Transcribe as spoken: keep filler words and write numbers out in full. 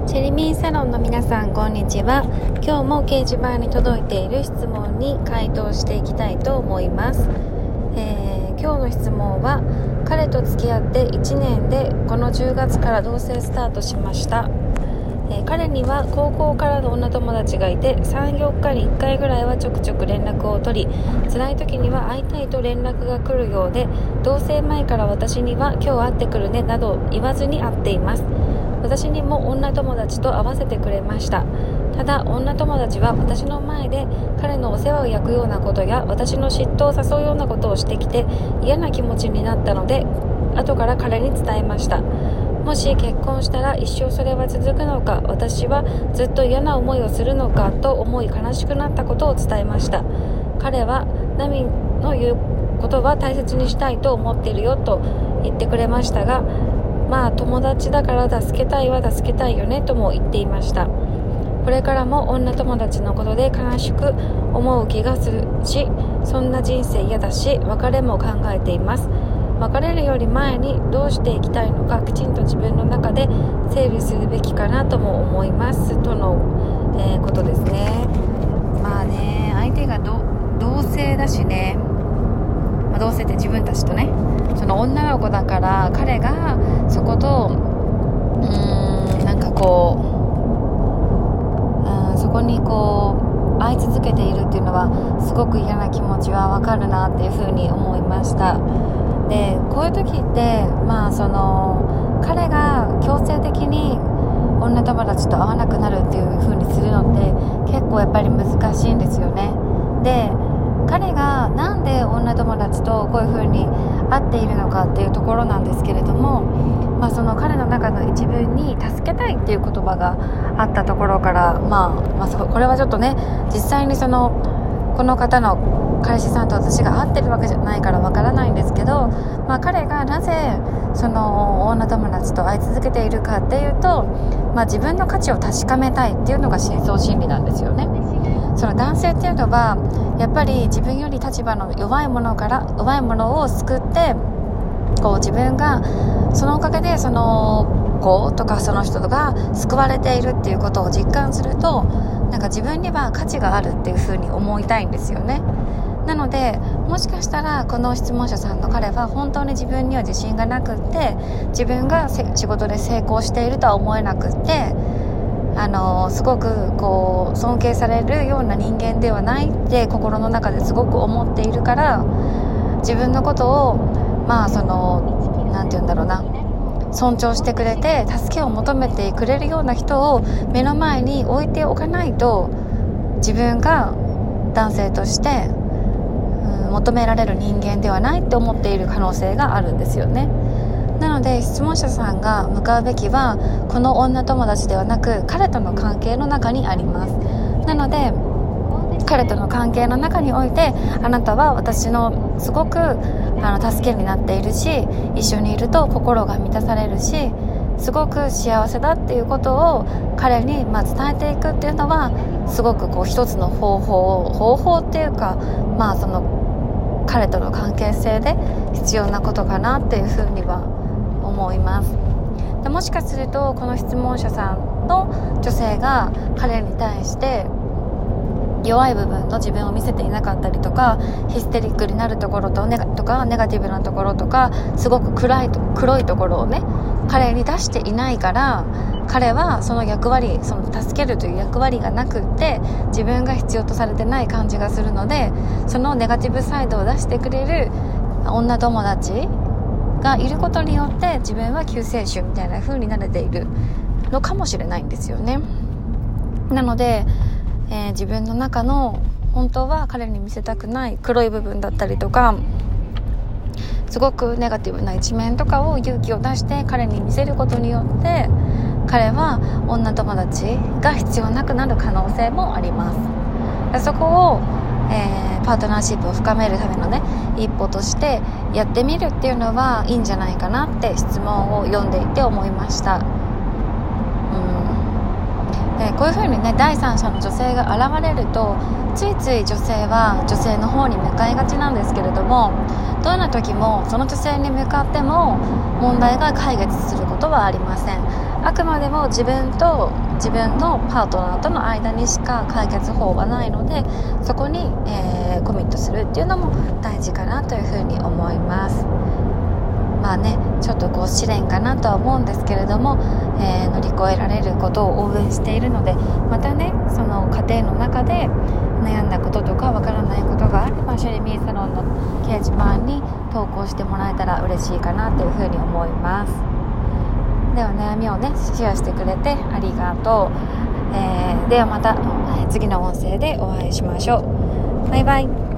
チェリミンサロンの皆さん、こんにちは。今日も掲示板に届いている質問に回答していきたいと思います。えー、今日の質問は、彼と付き合っていちねんでこのじゅうがつから同棲スタートしました。えー、彼には高校からの女友達がいて、さん、よっかにいっかいぐらいはちょくちょく連絡を取り、辛い時には会いたいと連絡が来るようで、同棲前から私には今日会ってくるねなど言わずに会っています。私にも女友達と会わせてくれました。ただ女友達は私の前で彼のお世話を焼くようなことや私の嫉妬を誘うようなことをしてきて嫌な気持ちになったので、後から彼に伝えました。もし結婚したら一生それは続くのか、私はずっと嫌な思いをするのかと思い悲しくなったことを伝えました。彼はナミの言うことは大切にしたいと思っているよと言ってくれましたが、まあ友達だから助けたいは助けたいよねとも言っていました。これからも女友達のことで悲しく思う気がするし、そんな人生嫌だし、別れも考えています。別れるより前にどうしていきたいのかきちんと自分の中で整理するべきかなとも思いますとの、えー、ことですね。まあね、相手がど同性だしね、まあ、同性って自分たちとね、その女の子だから彼がそことうーんなんかこう、うん、そこにこう会い続けているっていうのはすごく嫌な気持ちはわかるなっていうふうに思いました。で、こういう時ってまあその彼が強制的に女友達と会わなくなるっていう風にするのって結構やっぱり難しいんですよね。で、彼がなんで女友達とこういう風に会っているのかっていうところなんですけれども、まあ、その彼の中の一文に助けたいっていう言葉があったところから、まあ、まあこれはちょっとね、実際にそのこの方の彼氏さんと私が会ってるわけじゃないからわからないんですけど、まあ、彼がなぜその女友達と会い続けているかっていうと、まあ、自分の価値を確かめたいっていうのが深層心理なんですよね。その男性っていうのはやっぱり自分より立場の弱いものから弱いものを救って、こう自分がそのおかげでその子とかその人が救われているっていうことを実感すると、なんか自分には価値があるっていうふうに思いたいんですよね。なのでもしかしたらこの質問者さんの彼は本当に自分には自信がなくって、自分が仕事で成功しているとは思えなくって、あのすごくこう尊敬されるような人間ではないって心の中ですごく思っているから、自分のことをまあそのなんて言うんだろうな、尊重してくれて助けを求めてくれるような人を目の前に置いておかないと、自分が男性として、うん、求められる人間ではないって思っている可能性があるんですよね。なので質問者さんが向かうべきはこの女友達ではなく彼との関係の中にあります。なので彼との関係の中において、あなたは私のすごくあの助けになっているし、一緒にいると心が満たされるし、すごく幸せだっていうことを彼にまあ伝えていくっていうのはすごくこう一つの方法方法っていうか、まあその彼との関係性で必要なことかなっていうふうには思います。でもしかするとこの質問者さんの女性が彼に対して弱い部分の自分を見せていなかったりとか、ヒステリックになるところとネガとかネガティブなところとか、すごく暗いと黒いところをね彼に出していないから、彼はその役割、その助けるという役割がなくって自分が必要とされてない感じがするので、そのネガティブサイドを出してくれる女友達がいることによって自分は救世主みたいな風になれているのかもしれないんですよね。なので、えー、自分の中の本当は彼に見せたくない黒い部分だったりとか、すごくネガティブな一面とかを勇気を出して彼に見せることによって、彼は女友達が必要なくなる可能性もあります。そこを、えー、パートナーシップを深めるためのね一歩としてやってみるっていうのはいいんじゃないかなって質問を読んでいて思いました。でこういう風にね第三者の女性が現れると、ついつい女性は女性の方に向かいがちなんですけれども、どんな時もその女性に向かっても問題が解決することはありません。 あくまでも自分と自分のパートナーとの間にしか解決法はないので、そこに、えー、コミットするっていうのも大事かなというふうに思います。まあね、ちょっとこう試練かなとは思うんですけれども、えー、乗り越えられることを応援しているので、またねその家庭の中で悩んだこととかわからないことがあればシェリミーサロンの掲示板に投稿してもらえたら嬉しいかなというふうに思います。では悩みをねシェアしてくれてありがとう、えー、ではまた次の音声でお会いしましょう。バイバイ。